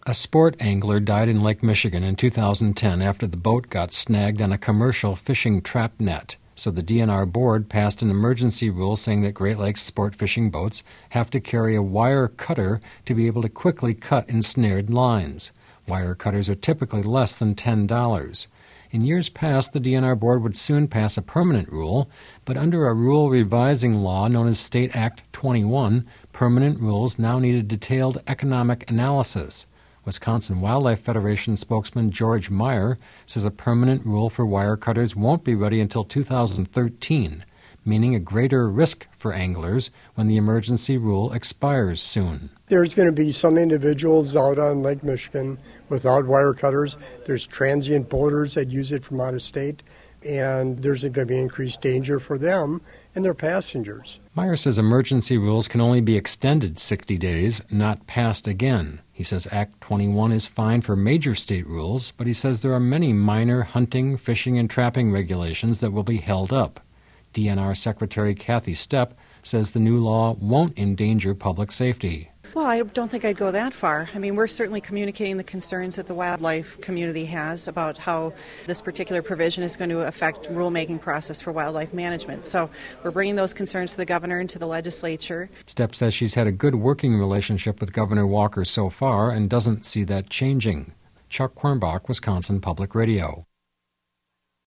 A sport angler died in Lake Michigan in 2010 after the boat got snagged on a commercial fishing trap net. So the DNR board passed an emergency rule saying that Great Lakes sport fishing boats have to carry a wire cutter to be able to quickly cut ensnared lines. Wire cutters are typically less than $10. In years past, the DNR board would soon pass a permanent rule, but under a rule revising law known as State Act 21, permanent rules now need a detailed economic analysis. Wisconsin Wildlife Federation spokesman George Meyer says a permanent rule for wire cutters won't be ready until 2013, meaning a greater risk for anglers when the emergency rule expires soon. There's going to be some individuals out on Lake Michigan without wire cutters. There's transient boaters that use it from out of state, and there's going to be increased danger for them and their passengers. Meyer says emergency rules can only be extended 60 days, not passed again. He says Act 21 is fine for major state rules, but he says there are many minor hunting, fishing, and trapping regulations that will be held up. DNR Secretary Kathy Stepp says the new law won't endanger public safety. Well, I don't think I'd go that far. I mean, we're certainly communicating the concerns that the wildlife community has about how this particular provision is going to affect rulemaking process for wildlife management. So we're bringing those concerns to the governor and to the legislature. Stepp says she's had a good working relationship with Governor Walker so far and doesn't see that changing. Chuck Quirnbach, Wisconsin Public Radio.